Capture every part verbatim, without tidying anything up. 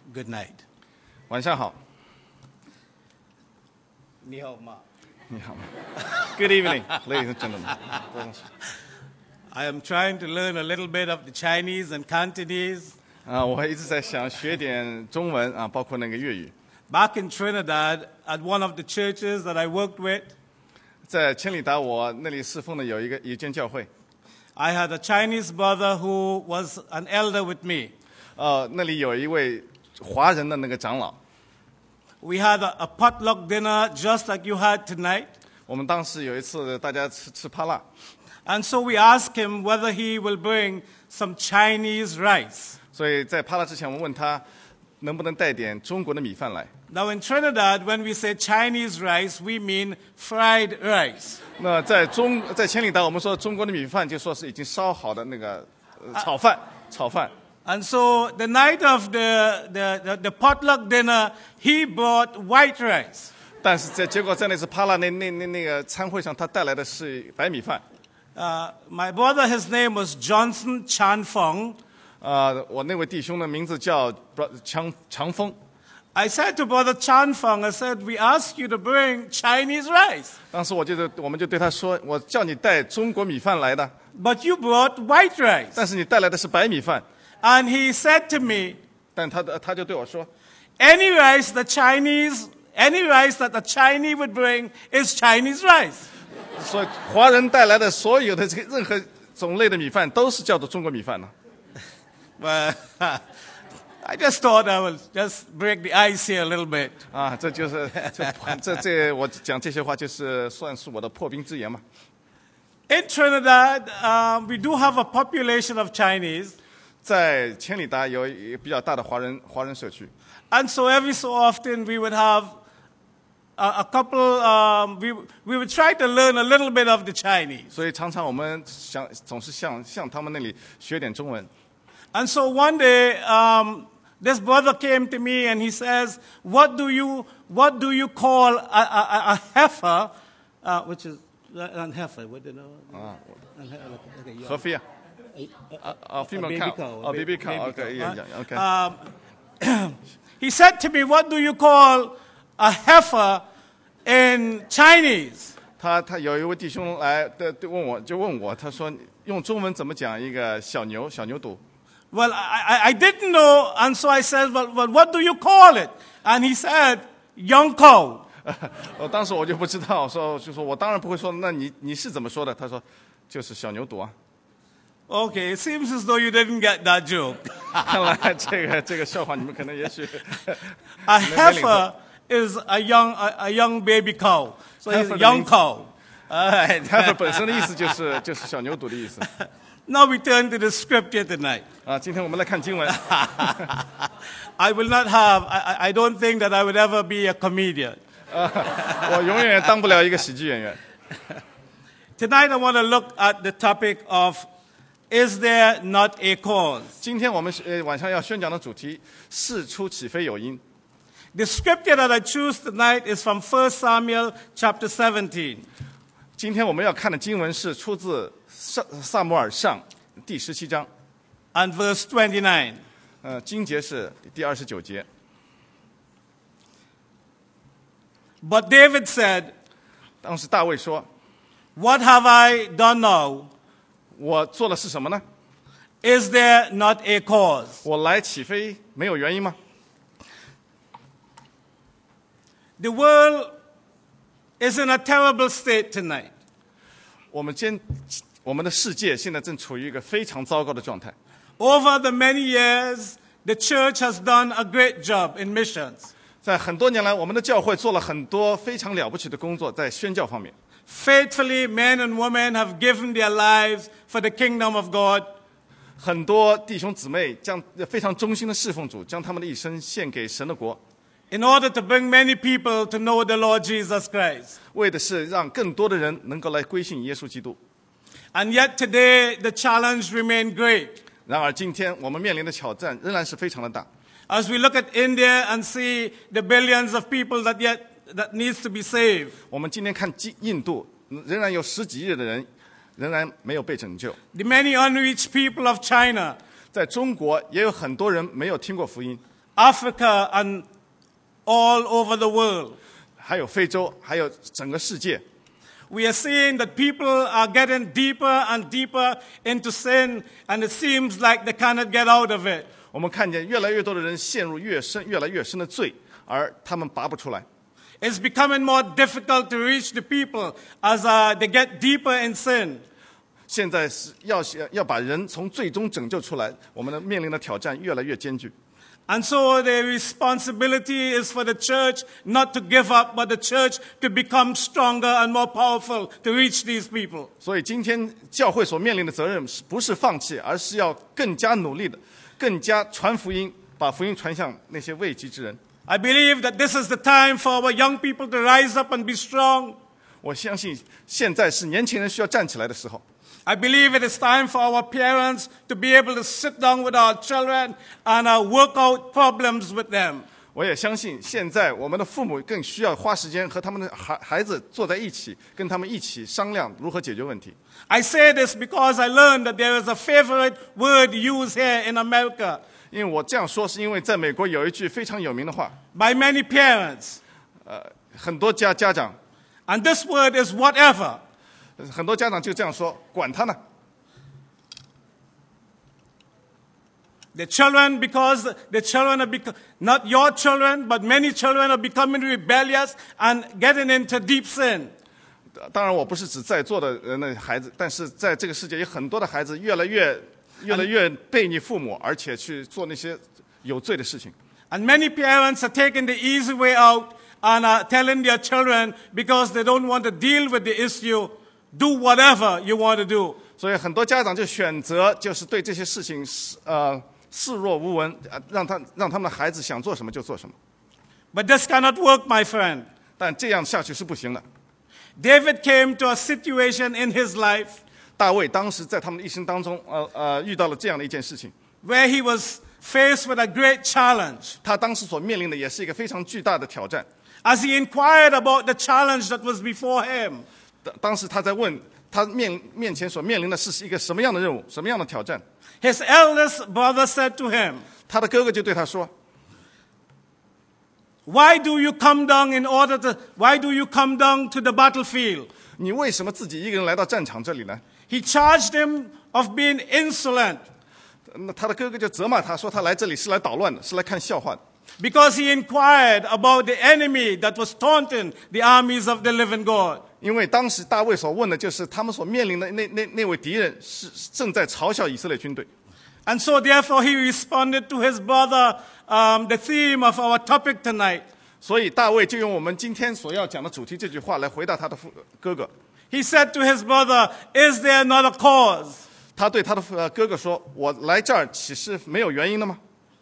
Good night. 晚上好。 你好吗？ 你好吗 Good evening, ladies and gentlemen. I am trying to learn a little bit of the Chinese and Cantonese. 啊，我一直在想学点中文啊，包括那个粤语。 Back in Trinidad, at one of the churches that I worked with, 在千里达，我那里侍奉的有一个一间教会， I had a Chinese brother who was an elder with me. 呃，那里有一位华人的那个长老。 We had a, a potluck dinner just like you had tonight. 我们当时有一次大家吃吃帕辣， And so we asked him whether he will bring some Chinese rice. 所以在帕辣之前，我们问他能不能带点中国的米饭来。 Now in Trinidad, when we say Chinese rice, we mean fried rice. 那在中在千里达，我们说中国的米饭，就说是已经烧好的那个、呃、炒饭，炒饭。 And so the night of the, the, the, the potluck dinner, he brought white rice. 但是在结果在那次帕拉那那那那个餐会上，他带来的是白米饭。 Uh, my brother, his name was Johnson Chan Fong. 啊、呃，我那位弟兄的名字叫强强峰。 I said to Brother Chan Fong, I said, we asked you to bring Chinese rice. 当时我就我们就对他说，我叫你带中国米饭来的， But you brought white rice. 但是你带来的是白米饭。 And he said to me, 但他的他就对我说， any rice the Chinese, any rice that the Chinese would bring is Chinese rice. 所以华人带来的所有的这个任何种类的米饭都是叫做中国米饭的。 But I just thought I would just break the ice here a little bit. 啊，这就是这这这我讲这些话就是算是我的破冰之言嘛。 In Trinidad, uh, we do have a population of Chinese. 在千里达有一个比较大的华人华人社区， And so every so often we would have a, a couple, um, we, we would try to learn a little bit of the Chinese. 所以常常我们想总是向向他们那里学点中文。 And so one day, um, this brother came to me and he says, what do you, what do you call a, a, a heifer, uh, which is, a heifer, what do you know? 啊， Okay, 合肥啊，啊啊 female baby cow， cow, 哦 baby baby cow，OK， cow. yeah yeah OK。 Um, he said to me, what do you call a heifer in Chinese? 他他有一位弟兄来的问我就问我，他说用中文怎么讲一个小牛小牛犊？ Well, I, I, I didn't know, and so I said, well, well, what do you call it? And he said, young cow. 我当时我就不知道，我说就说我当然不会说，那你你是怎么说的？他说就是小牛犊啊。 Okay, it seems as though you didn't get that joke. 看来这个这个笑话你们可能也许 A heifer is a young, a, a young baby cow. So it's a young cow. All right. heifer 本身的意思就是就是小牛犊的意思。 Now we turn to the scripture tonight. 啊，今天我们来看经文。 I will not have, I, I don't think that I would ever be a comedian. 啊，我永远当不了一个喜剧演员。 Tonight I want to look at the topic of, is there not a cause? 今天我们呃晚上要宣讲的主题，事出岂非有因。 The scripture that I choose tonight is from First Samuel chapter seventeen. 今天我们要看的经文是出自撒撒母耳上第十七章， And verse twenty-nine. 呃，经节是第二十九节。 But David said, 当时大卫说 what have I done now? 我做的是什么呢？ Is there not a cause? 我来岂非没有原因吗？ The world is in a terrible state tonight. 我们今我们的世界现在正处于一个非常糟糕的状态。 Over the many years, the church has done a great job in missions. 在很多年来，我们的教会做了很多非常了不起的工作，在宣教方面。 Faithfully, men and women have given their lives for the kingdom of God. 很多弟兄姊妹将非常忠心的侍奉主，将他们的一生献给神的国， In order to bring many people to know the Lord Jesus Christ. 为的是让更多的人能够来归信耶稣基督。 And yet today, the challenge remains great. 然而，今天我们面临的挑战仍然是非常的大。 As we look at India and see the billions of people that yet that needs to be saved. 我们今天看印度，仍然有十几亿的人仍然没有被拯救。 The many unreached people of China. 在中国也有很多人没有听过福音。 Africa, and all over the world. 还有非洲，还有整个世界。 We are seeing that people are getting deeper and deeper into sin, and it seems like they cannot get out of it. 我们看见越来越多的人陷入越深、越来越深的罪，而他们拔不出来。 It's becoming more difficult to reach the people as uh, they get deeper in sin. 现在是要要把人从最终拯救出来，我们的面临的挑战越来越艰巨。 And so the responsibility is for the church not to give up, but the church to become stronger and more powerful to reach these people. 所以今天教会所面临的责任不是放弃，而是要更加努力的、更加传福音，把福音传向那些未及之人。 I believe that this is the time for our young people to rise up and be strong. 我相信现在是年轻人需要站起来的时候。 I believe it is time for our parents to be able to sit down with our children and uh, work out problems with them. 我也相信现在我们的父母更需要花时间和他们的孩孩子坐在一起，跟他们一起商量如何解决问题。 I say this because I learned that there is a favorite word used here in America. 因为我这样说是因为在美国有一句非常有名的话， by many parents. 呃，很多家家长， And this word is whatever. 很多家长就这样说，管他呢。 The children, because the children are bec- not your children, but many children are becoming rebellious and getting into deep sin. 当然，我不是指在座的人的孩子，但是在这个世界有很多的孩子越来越、越来越背逆父母，而且去做那些有罪的事情。 And many parents are taking the easy way out and are telling their children, because they don't want to deal with the issue, do whatever you want to do. 所以很多家长就选择就是对这些事情呃视若无闻，让他让他们的孩子想做什么就做什么。 But this cannot work, my friend. 但这样下去是不行的。 David came to a situation in his life 大卫当时在他们的一生当中，呃呃，遇到了这样的一件事情。 where he was faced with a great challenge. 他当时所面临的也是一个非常巨大的挑战。 As he inquired about the challenge that was before him, 当时他在问他面面前所面临的是一个什么样的任务，什么样的挑战。 his eldest brother said to him, 他的哥哥就对他说 Why do you come down in order to, why do you come down to the battlefield? 你为什么自己一个人来到战场这里呢？ He charged him of being insolent 那他的哥哥就责骂他说，他来这里是来捣乱的，是来看笑话的。 because he inquired about the enemy that was taunting the armies of the living God. 因为当时大卫所问的就是他们所面临的那那那位敌人是正在嘲笑以色列军队。 And so therefore he responded to his brother, um, the theme of our topic tonight. 所以大卫就用我们今天所要讲的主题这句话来回答他的父哥哥。 He said to his brother, Is there not a cause? 他对他的呃哥哥说：“我来这儿岂是没有原因的吗？”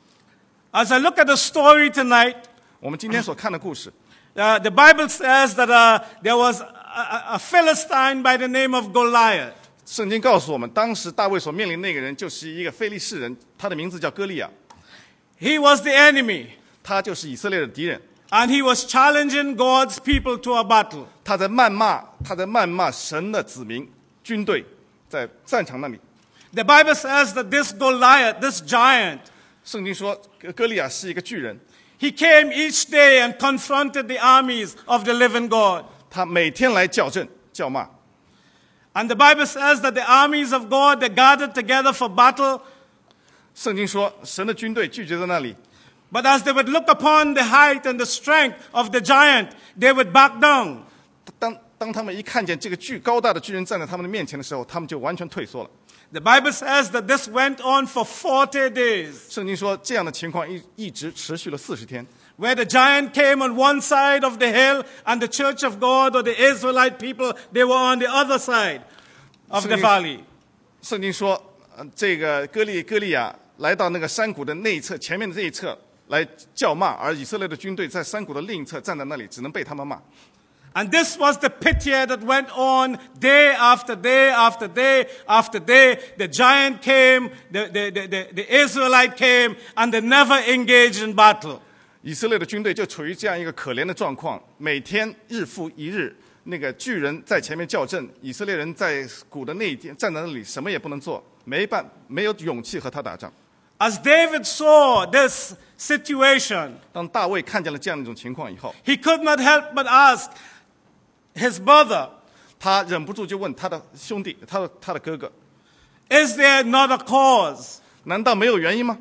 As I look at the story tonight, 我们今天所看的故事， uh, the Bible says that uh, there was a, a Philistine by the name of Goliath. 圣经告诉我们，当时大卫所面临那个人就是一个非利士人，他的名字叫歌利亚， He was the enemy, 他就是以色列的敌人。 and he was challenging God's people to a battle. 他在谩骂，他在谩骂神的子民军队，在战场那里。 The Bible says that this Goliath, this giant, 圣经说，歌歌利亚是一个巨人， he came each day and confronted the armies of the living God. 他每天来叫阵叫骂。 And the Bible says that the armies of God, they gathered together for battle, 圣经说，神的军队聚集在那里， but as they would look upon the height and the strength of the giant, they would back down. 当当他们一看见这个巨高大的巨人站在他们的面前的时候，他们就完全退缩了。 The Bible says that this went on for forty days, 圣经说，这样的情况一一直持续了四十天。 where the giant came on one side of the hill and the church of God or the Israelite people, they were on the other side of the valley. 圣经说，呃，这个歌利歌利亚来到那个山谷的那一侧，前面的这一侧来叫骂，而以色列的军队在山谷的另一侧站在那里，只能被他们骂。 And this was the pit here that went on day after day after day after day. The giant came, the, the, the, the, the Israelite came, and they never engaged in battle. 以色列的军队就处于这样一个可怜的状况，每天日复一日，那个巨人在前面叫阵，以色列人在谷的那一边站在那里，什么也不能做，没办没有勇气和他打仗。 As David saw this situation, 当大卫看见了这样的一种情况以后， he could not help but ask his brother, 他忍不住就问他的兄弟，他的他的哥哥， is there not a cause? 难道没有原因吗？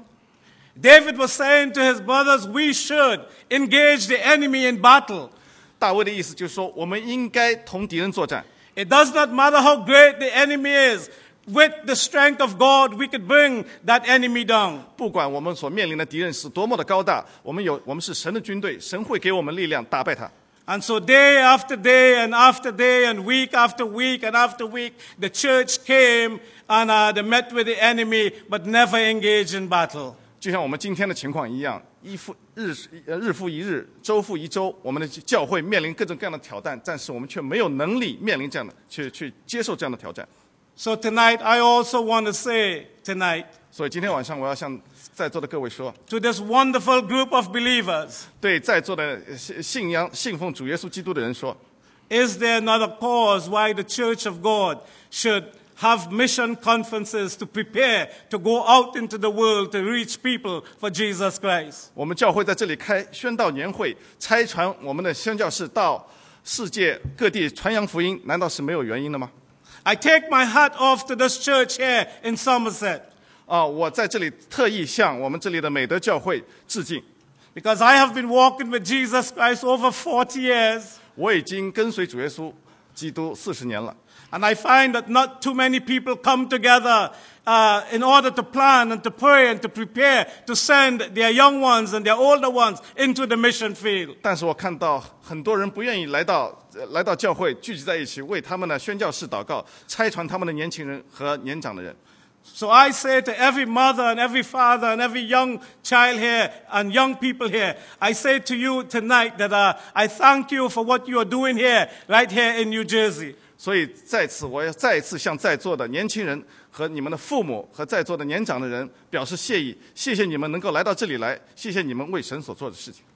David was saying to his brothers, we should engage the enemy in battle. 大卫的意思就是说，我们应该同敌人作战。 It does not matter how great the enemy is. With the strength of God, we could bring that enemy down. 不管我们所面临的敌人是多么的高大，我们有我们是神的军队，神会给我们力量打败他。 And so day after day and after day and week after week and after week, the church came and uh, they met with the enemy but never engaged in battle. 就像我们今天的情况一样，一复日呃日复一日，周复一周，我们的教会面临各种各样的挑战，但是我们却没有能力面临这样的去去接受这样的挑战。 So tonight, I also want to say tonight 所以今天晚上我要向在座的各位说， to this wonderful group of believers, 对在座的信信仰信奉主耶稣基督的人说， is there not a cause why the Church of God should have mission conferences to prepare to go out into the world to reach people for Jesus Christ? 我们教会在这里开宣道年会，差传我们的宣教士到世界各地传扬福音，难道是没有原因的吗？ I take my hat off to this church here in Somerset 啊，我在这里特意向我们这里的美德教会致敬， because I have been walking with Jesus Christ over forty years. 我已经跟随主耶稣基督四十年了。 And I find that not too many people come together uh, in order to plan and to pray and to prepare to send their young ones and their older ones into the mission field. 但是我看到很多人不愿意来到呃来到教会聚集在一起，为他们的宣教士祷告，差传他们的年轻人和年长的人。 So I say to every mother and every father and every young child here and young people here, I say to you tonight that uh, I thank you for what you are doing here, right here in New Jersey. 所以在此，我要再一次向在座的年轻人和你们的父母和在座的年长的人表示谢意，谢谢你们能够来到这里来，谢谢你们为神所做的事情。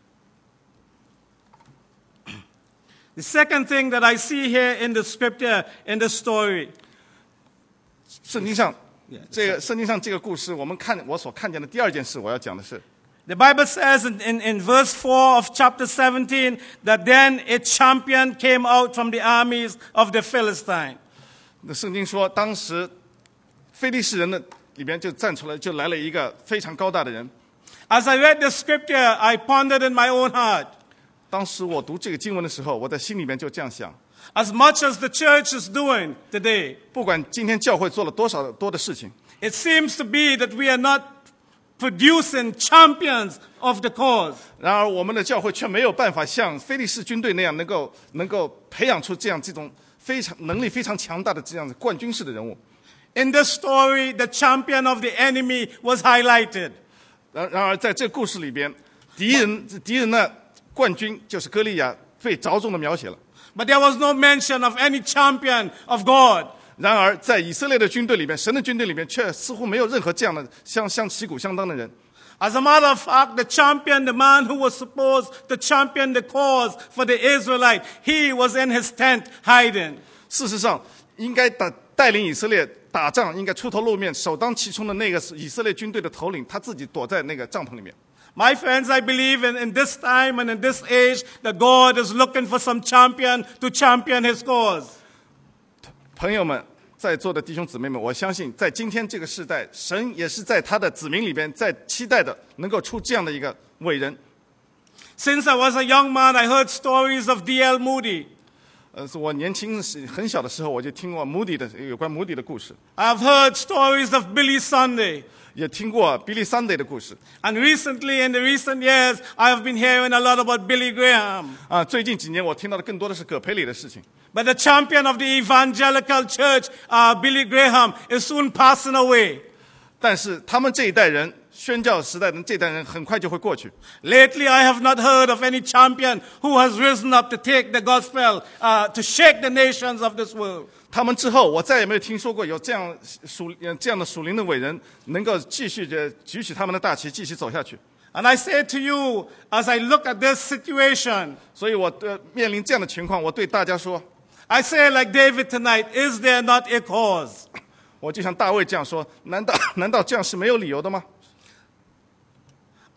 The second thing that I see here in the scripture, in the story, 圣经上，这个圣经上这个故事，我们看我所看见的第二件事，我要讲的是， the Bible says in, in, in verse four of chapter seventeen that then a champion came out from the armies of the Philistine. 那圣经说，当时非利士人的里边就站出来，就来了一个非常高大的人。 As I read the scripture, I pondered in my own heart. 当时我读这个经文的时候，我在心里面就这样想： As much as the church is doing today, 不管今天教会做了多少多的事情， it seems to be that we are not producing champions of the cause. 然而我们的教会却没有办法像非利士军队那样，能够能够培养出这样这种非常能力非常强大的这样的冠军式的人物。 In this story, the champion of the enemy was highlighted. 然然而在这个故事里边，敌人敌人的冠军就是歌利亚被着重的描写了。 But there was no mention of any champion of God. 然而在以色列的军队里面，神的军队里面却似乎没有任何这样的相相旗鼓相当的人。 As a matter of fact, the champion, the man who was supposed to champion the cause for the Israelite, he was in his tent hiding. 事实上，应该带带领以色列打仗，应该出头露面、首当其冲的那个以色列军队的头领，他自己躲在那个帐篷里面。 My friends, I believe in, in this time and in this age that God is looking for some champion to champion his cause. 朋友们，在座的弟兄姊妹们，我相信在今天这个时代，神也是在他的子民里边，在期待的能够出这样的一个伟人。 Since I was a young man, I heard stories of D L Moody. 呃，是我年轻时很小的时候，我就听过 Moody 的有关 Moody 的故事， I've heard stories of Billy Sunday. 也听过 Billy Sunday 的故事。 And recently, in the recent years, I have been hearing a lot about Billy Graham. 啊，最近几年我听到的更多的是葛培理的事情。 But the champion of the evangelical church, uh, Billy Graham, is soon passing away. 但是他们这一代人，宣教时代的这一代人，很快就会过去。 Lately, I have not heard of any champion who has risen up to take the gospel, uh, to shake the nations of this world. 他们之后，我再也没有听说过有这样属呃这样的属灵的伟人，能够继续的举起他们的大旗，继续走下去。 And I say to you, as I look at this situation, 所以我呃面临这样的情况，我对大家说， I say like David tonight, is there not a cause? 我就像大卫这样说：难道难道这样是没有理由的吗？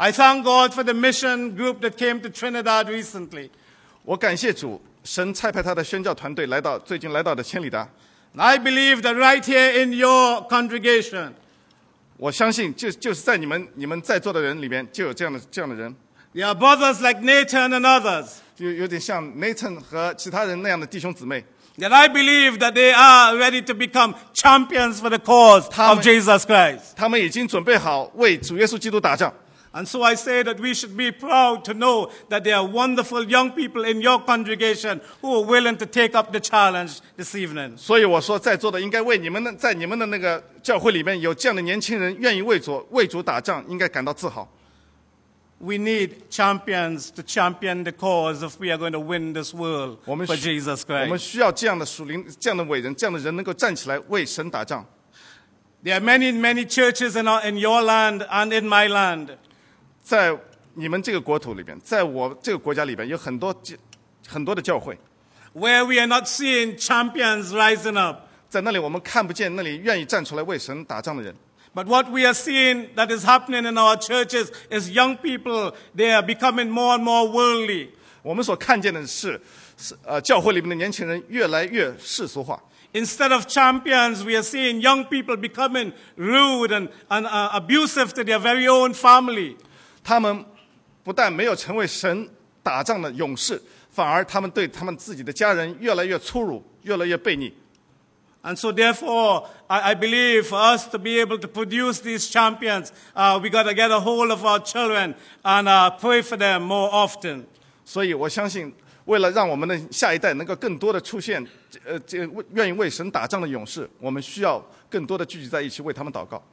I thank God for the mission group that came to Trinidad recently. 我感谢主，神差派他的宣教团队来到最近来到的千里达。 I believe that right here in your congregation, 我相信就就是在你们你们在座的人里面就有这样的这样的人， there are brothers like Nathan and others 就有点像 Nathan 和其他人那样的弟兄姊妹。 that I believe that they are ready to become champions for the cause of Jesus Christ. 他们已经准备好为主耶稣基督打仗。 And so I say that we should be proud to know that there are wonderful young people in your congregation who are willing to take up the challenge this evening. 所以我说，在座的应该为你们的在你们的那个教会里面有这样的年轻人愿意为主为主打仗，应该感到自豪。 We need champions to champion the cause if we are going to win this world 我们 for 需 Jesus 我们 Christ. 需要这样的属灵、这样的伟人、这样的人能够站起来为神打仗。 There are many, many churches in, our, in your land and in my land 在你们这个国土里边，在我这个国家里边，有很多很多的教会， where we are not seeing champions rising up. 在那里我们看不见那里愿意站出来为神打仗的人。 But what we are seeing that is happening in our churches is young people, they are becoming more and more worldly. 我们所看见的是，是呃，教会里面的年轻人越来越世俗化。 Instead of champions, we are seeing young people becoming rude and, and uh, abusive to their very own family. 他们不但没有成为神打仗的勇士，反而他们对他们自己的家人越来越粗鲁，越来越悖逆。 And so therefore, I, I believe for us to be able to produce these champions, uh, we got to get a hold of our children and uh, pray for them more often. 所以我相信，为了让我们的下一代能够更多的出现，呃，这个愿意为神打仗的勇士，我们需要更多的聚集在一起为他们祷告。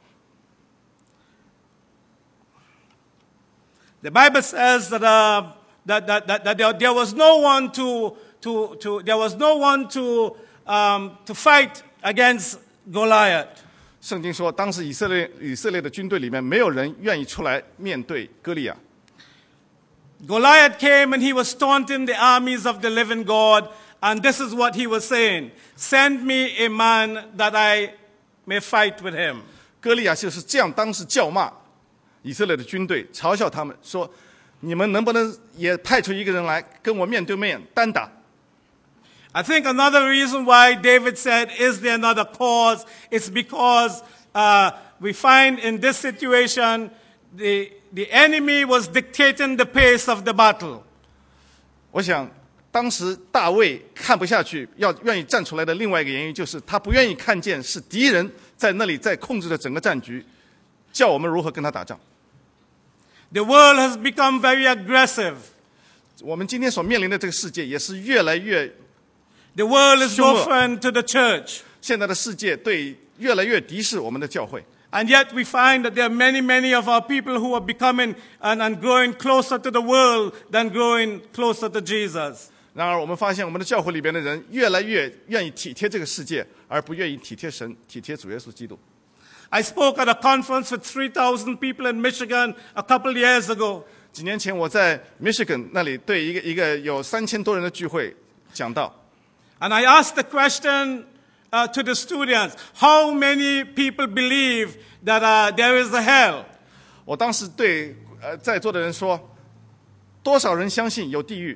The Bible says that, uh, that, that, that, that there, there was no one to, to, to, there was no one to, um, to fight against Goliath. 圣经说，当时以色列以色列的军队里面，没有人愿意出来面对歌利亚。 Goliath came and he was taunting the armies of the living God, and this is what he was saying: "Send me a man that I may fight with him." 歌利亚就是这样，当时叫骂以色列的军队，嘲笑他们说：“你们能不能也派出一个人来跟我面对面单打？” I think another reason why David said, "Is there another cause?" It's because uh, we find in this situation the the enemy was dictating the pace of the battle. 我想，当时大卫看不下去，要愿意站出来的另外一个原因，就是他不愿意看见是敌人在那里在控制着整个战局，叫我们如何跟他打仗。 The world has become very aggressive. 我们今天所面临的这个世界也是越来越， The world is 凶恶。 no friend to the church. 现在的世界对越来越敌视我们的教会。 And yet we find that there are many, many of our people who are becoming and, and growing closer to the world than growing closer to Jesus. 然而，我们发现我们的教会里边的人越来越愿意体贴这个世界，而不愿意体贴神、体贴主耶稣基督。 I spoke at a conference with three thousand people in Michigan a couple years ago. 几年前，我在 Michigan 那里对一个一个有三千多人的聚会讲到， And I asked the question uh, to the students, how many people believe that uh, there is a hell? 我当时对呃在座的人说，多少人相信有地狱？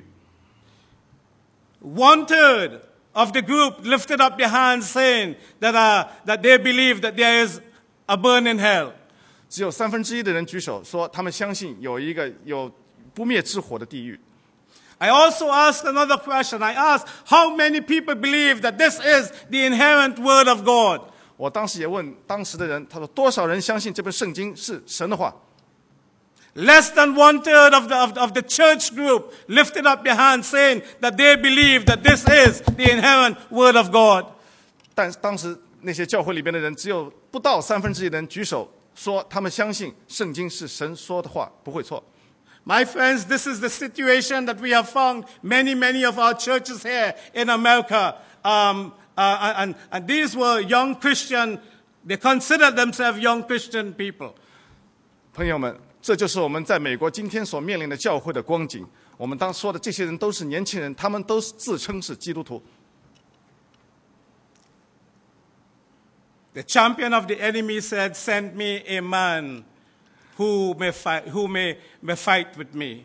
One third of the group lifted up their hands saying that, uh, that they believe that there is a burning hell. 只有三分之一的人举手说，他们相信有一个有不灭之火的地狱。 I also asked another question. I asked, how many people believe that this is the inherent word of God? 我当时也问当时的人，他说多少人相信这本圣经是神的话？ Less than one third of the, of, the, of the church group lifted up their hands saying that they believe that this is the inherent word of God. 但当时那些教会里边的人，只有不到三分之一的人举手说，他们相信圣经是神说的话，不会错。 My friends, this is the situation that we have found many, many of our churches here in America. Um, uh, and, and these were young Christian, they considered themselves young Christian people. 朋友们，这就是我们在美国今天所面临的教会的光景。我们当说的这些人都是年轻人，他们都自称是基督徒。 The champion of the enemy said, "Send me a man who may fight, who may, may fight with me.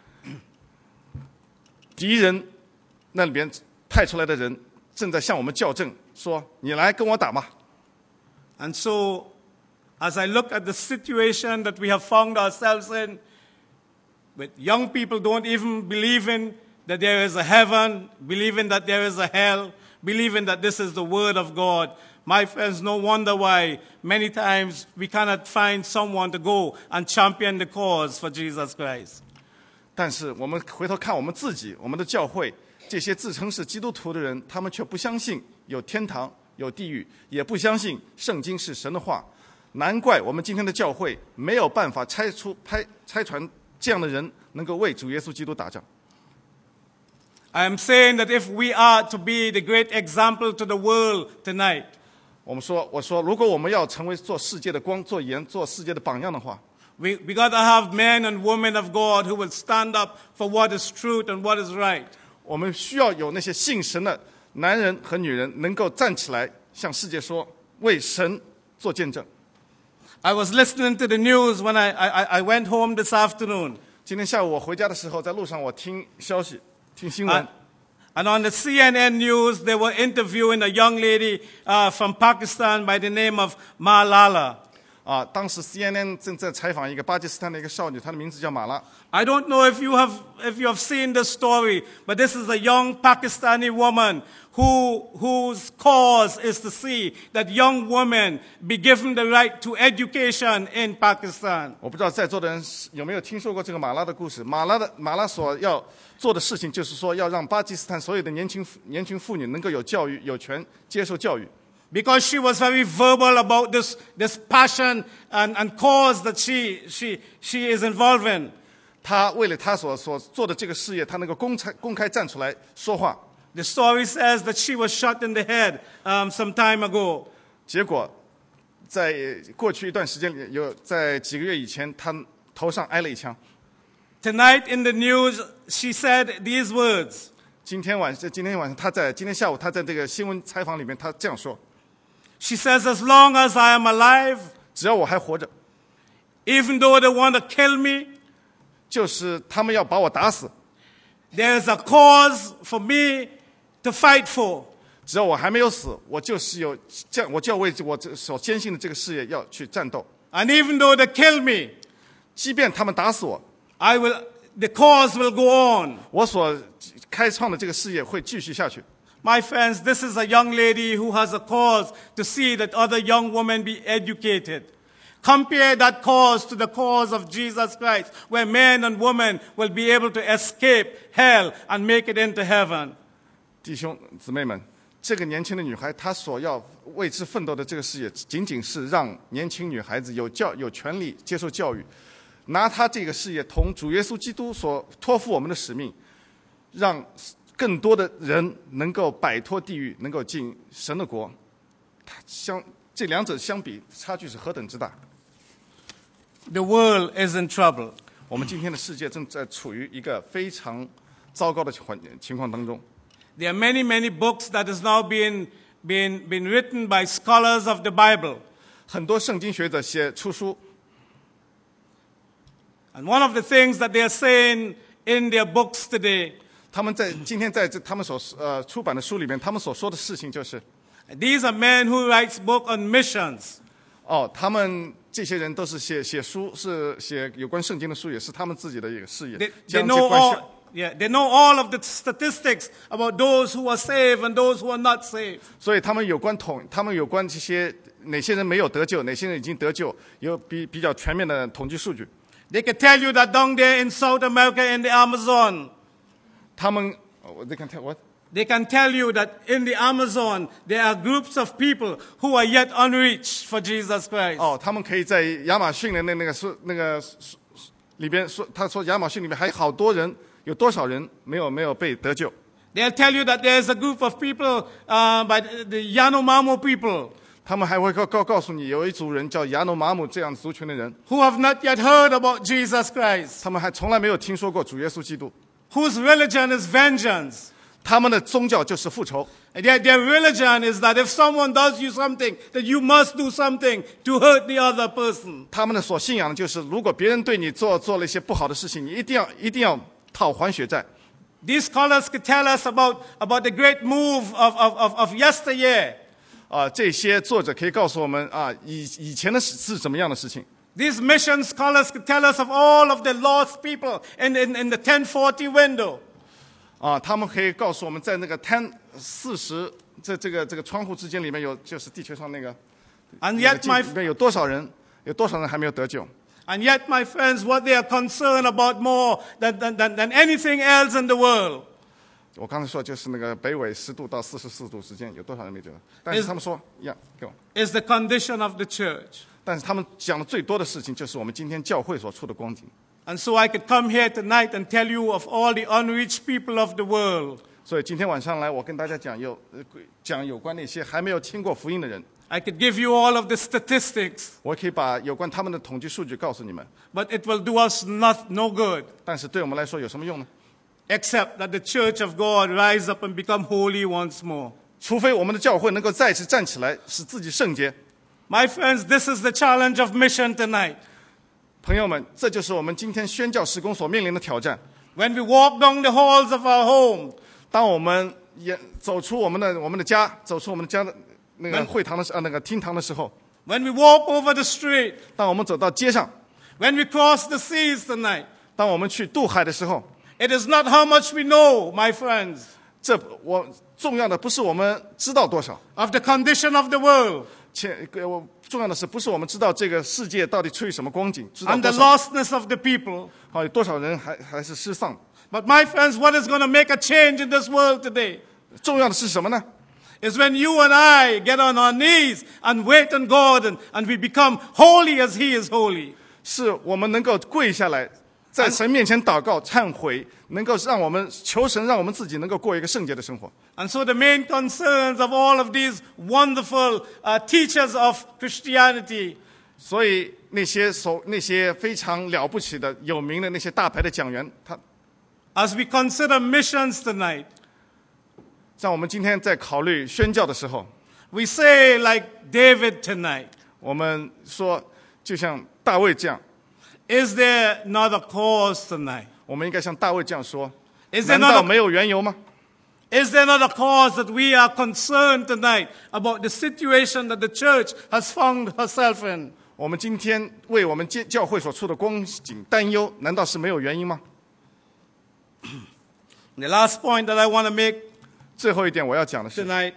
敌人那里边派出来的人正在向我们校正，说：“你来跟我打嘛。” And so, as I look at the situation that we have found ourselves in, with young people don't even believe in that there is a heaven, believing that there is a hell, believing that this is the word of God, my friends, no wonder why many times we cannot find someone to go and champion the cause for Jesus Christ. 但是我们回头看我们自己，我们的教会，这些自称是基督徒的人，他们却不相信有天堂、有地狱，也不相信圣经是神的话。难怪我们今天的教会没有办法拆出、拆拆传这样的人，能够为主耶稣基督打仗。 I am saying that if we are to be the great example to the world tonight, 我们说，我说，如果我们要成为做世界的光、做盐、做世界的榜样的话， we we got to have men and women of God who will stand up for what is truth and what is right. 我们需要有那些信神的男人和女人能够站起来，向世界说，为神做见证。 I was listening to the news when I, I, I went home this afternoon. 今天下午我回家的时候，在路上我听消息，听新闻。 And, and on the C N N news, they were interviewing a young lady uh, from Pakistan by the name of Malala. 啊，当时 C N N 正在采访一个巴基斯坦的一个少女，她的名字叫马拉。 I don't know if you have if you have seen this story, but this is a young Pakistani woman who whose cause is to see that young women be given the right to education in Pakistan. 我不知道在座的人有没有听说过这个马拉的故事。马拉的马拉所要做的事情，就是说要让巴基斯坦所有的年轻年轻妇女能够有教育，有权接受教育。 Because she was very verbal about this, this passion and, and cause that she, she, she is involved in. 她为了她所所做的这个事业，她能够公开公开站出来说话。 The story says that she was shot in the head um, some time ago. 结果，在过去一段时间里，有在几个月以前，她头上挨了一枪。 Tonight in the news, she said these words. 今天晚今天晚上，她在今天下午，她在这个新闻采访里面，她这样说。 She says, as long as I am alive, 只要我还活着， even though they want to kill me, 就是他们要把我打死， there is a cause for me to fight for. 只要我还没有死，我就是有这样，我就要为我这所坚信的这个事业要去战斗。 And even though they kill me, 即便他们打死我， I will, the cause will go on. 我所开创的这个事业会继续下去。 My friends, this is a young lady who has a cause to see that other young women be educated. Compare that cause to the cause of Jesus Christ, where men and women will be able to escape hell and make it into heaven. 弟兄姊妹们，这个年轻的女孩，她所要为之奋斗的这个事业，仅仅是让年轻女孩子有教有权利接受教育，拿她这个事业同主耶稣基督所托付我们的使命，让更多的人能够摆脱地狱，能够进神的国。它相这两者相比，差距是何等之大！ The world is in trouble. 我们今天的世界正在处于一个非常糟糕的环情况当中。 There are many, many books that is now being, being, being written by scholars of the Bible. 很多圣经学者写出书， And one of the things that they are saying in their books today, 他们在今天在这他们所呃出版的书里面，他们所说的事情就是， these are men who write books on missions. 哦，他们这些人都是写写书，是写有关圣经的书，也是他们自己的一个事业 They, they 将 know 这关系 all, yeah, they know all of the statistics about those who are saved and those who are not saved. 所以他们有关统，他们有关这些哪些人没有得救，哪些人已经得救，有比比较全面的统计数据。 They can tell you that down there in South America in the Amazon, 他们，哦 they can tell what? they can tell you that in the Amazon there are groups of people who are yet unreached for Jesus Christ. 哦，他们可以在亚马逊的那那个说那个说里边说，他说亚马逊里面还有好多人，有多少人没有没有被得救？ They'll tell you that there is a group of people uh, by the, the Yanomamo people 他们还会告告告诉你，有一组人叫亚诺马姆这样族群的人， who have not yet heard about Jesus Christ, 他们还从来没有听说过主耶稣基督， whose religion is vengeance. 他们的宗教就是复仇。 And Their, their religion is that if someone does you something, that you must do something to hurt the other person. 他们的所信仰的就是，如果别人对你做做了一些不好的事情，你一定要一定要讨还血债。 These scholars could tell us about, about the great move of, of, of, of yesteryear. 啊，这些作者可以告诉我们啊，以以前的是是怎么样的事情。 These mission scholars could tell us of all of the lost people in, in, in the ten forty window. 啊，他们可以告诉我们在那个 ten 四十这这个这个窗户之间里面有，就是地球上那个 And 那 yet, 个镜 my, 里面有多少人，有多少人还没有得救？ and yet, my friends, what they are concerned about more than, than, than, than anything else in the world 我刚才说就是那个北纬十度到四十四度之间有多少人没得？但是他们说呀，给我。 is the condition of the church. 但是他们讲的最多的事情就是我们今天教会所处的光景。 And so I could come here tonight and tell you of all the unreached people of the world. 所以今天晚上来，我跟大家讲有呃讲有关那些还没有听过福音的人， I could give you all of the statistics, 我可以把有关他们的统计数据告诉你们。 but it will do us not, no good, 但是对我们来说有什么用呢？ except that the church of God rise up and become holy once more. 除非我们的教会能够再次站起来，使自己圣洁。 My friends, this is the challenge of mission tonight. 朋友们，这就是我们今天宣教事工所面临的挑战。 When we walk down the halls of our home, 当我们也走出我们的我们的家，走出我们的家的那个那会堂的时啊那个厅堂的时候， when we walk over the street, 当我们走到街上， when we cross the seas tonight, 当我们去渡海的时候， it is not how much we know, my friends, 这我重要的不是我们知道多少， of the condition of the world 且我重要的是不是我们知道这个世界到底处于什么光景，知道 and the 多少 lostness of the people. 好有多少人还还是失丧。 But my friends, what is going to make a change in this world today 重要的是什么呢？ is when you and I get on our knees and wait on God and, and we become holy as He is holy. 是我们能够跪下来，在神面前祷告、忏悔，能够让我们求神，让我们自己能够过一个圣洁的生活。 And so the main concerns of all of these wonderful uh, teachers of Christianity 所以那些所那些非常了不起的、有名的那些大牌的讲员，他 as we consider missions tonight, 像我们今天在考虑宣教的时候， we say like David tonight, 我们说就像大卫这样， is there not a cause tonight? 我们应该像大卫这样说： Is there 难道 not 没有缘由吗？ a, is there not a cause that we are concerned tonight about the situation that the church has found herself in? 我们今天为我们教教会所处的光景担忧，难道是没有原因吗？ The last point that I want to make 最后一点我要讲的是， tonight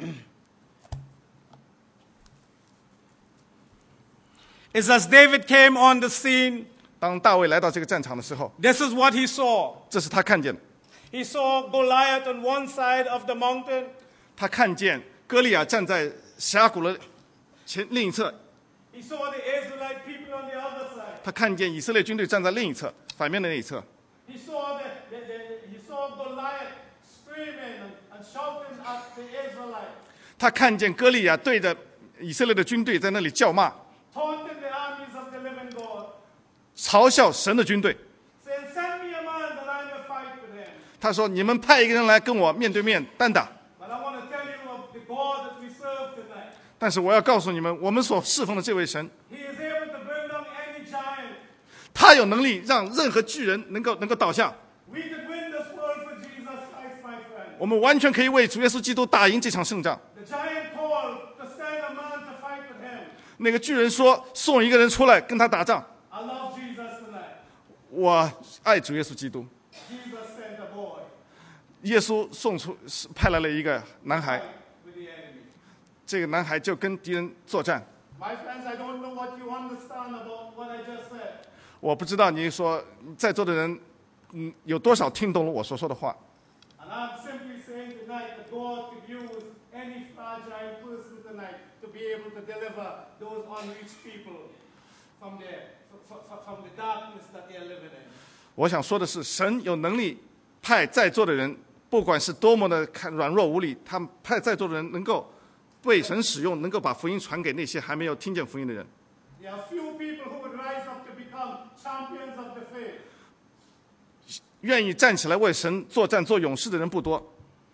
is as David came on the scene, 当大卫来到这个战场的时候， this is what he saw. 这是他看见的。 He saw Goliath on one side of the mountain, 他看见歌利亚站在峡谷的前另一侧， he saw the Israelite people on the other side. 他看见以色列军队站在另一侧，反面的那一侧。 He saw, the, the, the, he saw Goliath screaming and, and shouting at the Israelites, 他看见歌利亚对着以色列的军队在那里叫骂， taunting the armies of the living God, 嘲笑神的军队。 saying, send me a man that I may fight with him. 他说：“你们派一个人来跟我面对面单打。 But I want to tell you of the God that we serve tonight. 但是我要告诉你们，我们所侍奉的这位神， He is able to bring down any giant. 他有能力让任何巨人能够能够倒下。 We could win this world for Jesus Christ, my friend. 我们完全可以为主耶稣基督打赢这场胜仗。 The giant called to send a man to fight with him. 那个巨人说：送一个人出来跟他打仗。 I love Jesus tonight. 我爱主耶稣基督。 Jesus sent a boy 耶稣送出派来了一个男孩， with the enemy. 这个男孩就跟敌人作战。 My friends, I don't know what you understand about what I just said. 我不知道你说在座的人，嗯，有多少听懂了我所说的话。 And I'm simply saying tonight that God could use any fragile person tonight to be able to deliver those unreached people from the, from, from the darkness that they are living in. 我想说的是，神有能力派在座的人，不管是多么的看软弱无力，他们派在座的人能够被神使用，能够把福音传给那些还没有听见福音的人。 There are few people who would rise up to become champions of the faith. 愿意站起来为神作战、做勇士的人不多。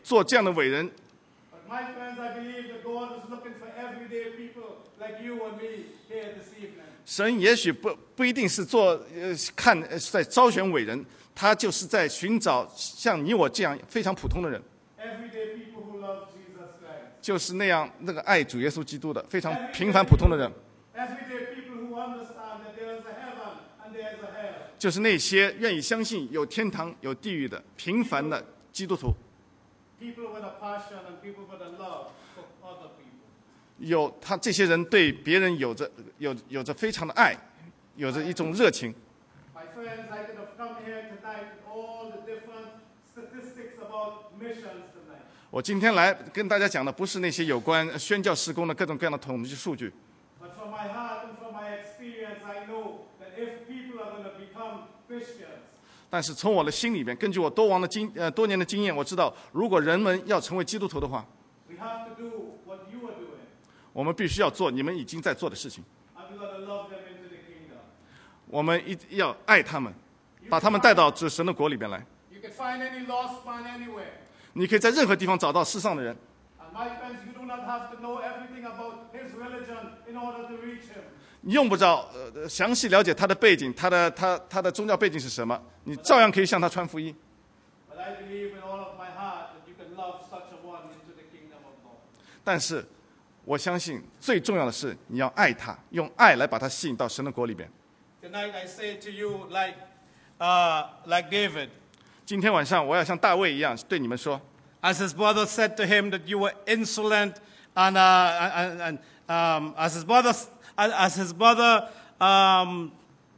做这样的伟人。 But my friends, I believe that God is looking for everyday people like you and me here this evening. 神也许不不一定是做呃看呃在招选伟人，他就是在寻找像你我这样非常普通的人， Everyday people who love Jesus Christ. 就是那样那个爱主耶稣基督的非常平凡普通的人， Everyday people who understand that there is a heaven and there is a hell. 就是那些愿意相信有天堂有地狱的平凡的基督徒， People with a passion and people with a love for other people. 有他这些人对别人有着有有着非常的爱，有着一种热情。 My friends, I could have come here tonight with all the different statistics about missions tonight. 我今天来跟大家讲的不是那些有关宣教事工的各种各样的统计数据， But from my heart and from my experience, I know that if people are going to become Christians, 但是从我的心里面，根据我多王的经呃多年的经验，我知道，如果人们要成为基督徒的话， we have to do what you are doing. 我们必须要做你们已经在做的事情。 And we've got to love them into the kingdom. 我们一要爱他们，把他们带到这神的国里边来。 You can find any lost man anywhere. 你可以在任何地方找到世上的人， And my friends, you do not have to know everything about his religion in order to reach him. 你用不着呃详细了解他的背景，他的他他的宗教背景是什么，你照样可以向他传福音。 But I believe with all of my heart that you can love such a one into the kingdom of God. 但是我相信最重要的是你要爱他，用爱来把他吸引到神的国里边。 Tonight I say to you, like, uh, like David, 今天晚上我要像大卫一样对你们说， as his brother said to him that you were insolent, and uh, and, and um, as his brother as, as his brother um,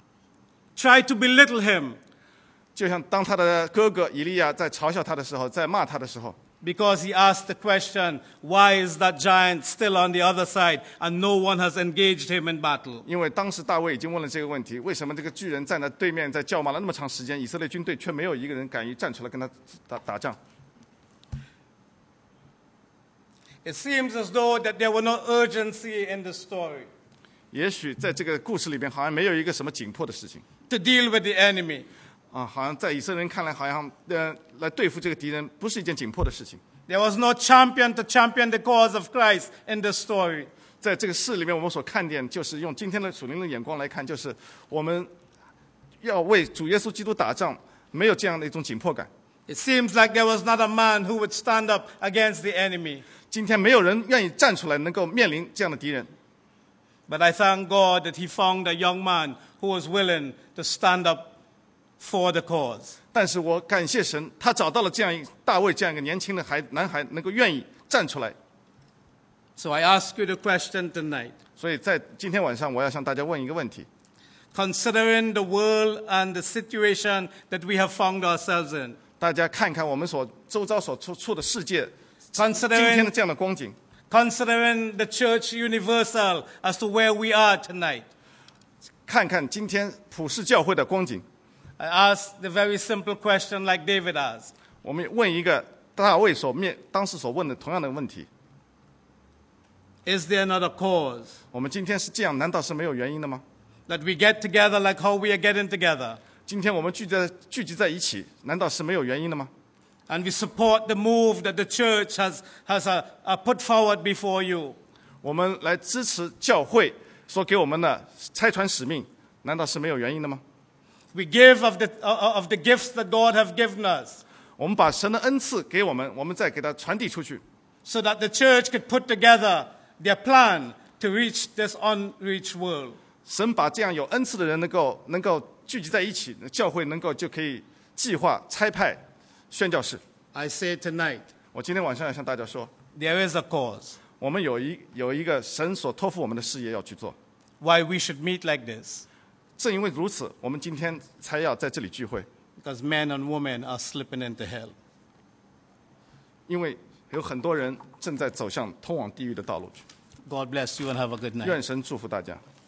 tried to belittle him 就像当他的哥哥以利亚在嘲笑他的时候，在骂他的时候， because he asked the question, why is that giant still on the other side and no one has engaged him in battle? 因为当时大卫已经问了这个问题：为什么这个巨人站在对面在叫骂了那么长时间，以色列军队却没有一个人敢于站出来跟他打打仗？ It seems as though that there were no urgency in the story 也许在这个故事里边，好像没有一个什么紧迫的事情 to deal with the enemy. 啊，好像在以色列人看来，好像呃来对付这个敌人不是一件紧迫的事情。 There was no champion to champion the cause of Christ in the story. 在这个事里面，我们所看见，就是用今天的属灵的眼光来看，就是我们要为主耶稣基督打仗，没有这样的一种紧迫感。 It seems like there was not a man who would stand up against the enemy. 今天没有人愿意站出来，能够面临这样的敌人。 But I thank God that he found a young man who was willing to stand up for the cause. 但是我感谢神，他找到了这样一大卫这样一个年轻的孩男孩，能够愿意站出来。 So I ask you the question tonight. 所以在今天晚上，我要向大家问一个问题： Considering the world and the situation that we have found ourselves in, 大家看看我们所周遭所处处的世界，今天的 considering, 这样的光景， considering the church universal as to where we are tonight, 看看今天普世教会的光景， I ask the very simple question like David asked. 我们问一个大卫所面当时所问的同样的问题： Is there another cause 我们今天是这样，难道是没有原因的吗？ that we get together like how we are getting together? 今天我们聚在聚集在一起，难道是没有原因的吗？ And we support the move that the church has, has uh, uh, put forward before you. 我们来支持教会所给我们的差传使命，难道是没有原因的吗？ We give of the, uh, of the gifts that God have given us 我们把神的恩赐给我们，我们再给它传递出去， so that the church could put together their plan to reach this unreached world. 神把这样有恩赐的人能够能够聚集在一起，教会能够就可以计划差派宣教士。 I say tonight, 我今天晚上要向大家说， there is a cause 我们有一有一个神所托付我们的事业要去做。 why we should meet like this. 正因为如此，我们今天才要在这里聚会， Because men and women are slipping into hell. 因为有很多人正在走向通往地狱的道路去。 God bless you and have a good night. 愿神祝福大家。